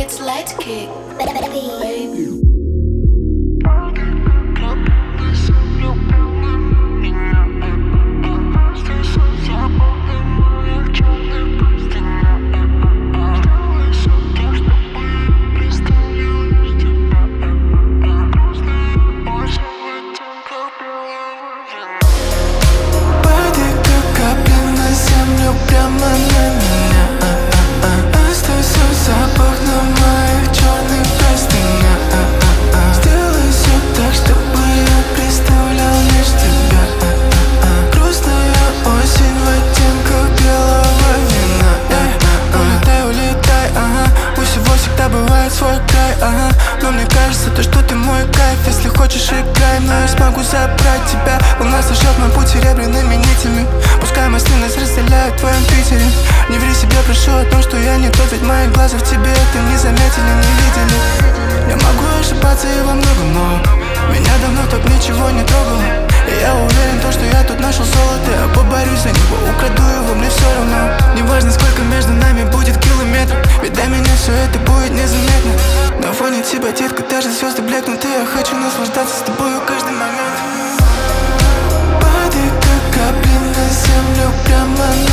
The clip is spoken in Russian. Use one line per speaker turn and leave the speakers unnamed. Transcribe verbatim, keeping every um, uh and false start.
It's light kick, baby.
Прямо на меня, остался запах на моих черных простынях. Сделай все так, чтобы я представлял лишь тебя. Грустная осень в оттенках белого вина. Улетай, улетай, ага. У всего всегда бывает свой край, ага. Но мне кажется, то, что ты мой кайф. Если хочешь, играй, но я смогу забрать тебя. У нас зажжет мой путь серебряными нитями. Пускай мысли нас разделяют в твоем Питере. Не ври себе, прошу о том, что я не тот. Ведь мои глаза в тебе это не заметили, не видели. Я могу ошибаться и во многом, но меня давно так ничего не трогало. И я уверен, то, что я тут нашел золото. Я поборюсь за него, украду его, мне все равно. Неважно, сколько между нами будет километров, ведь для меня все это будет незаметно. На фоне тебя, детка, даже звезды блекнут. И я хочу наслаждаться с тобою каждый момент. Падай, как капли на землю, прямо на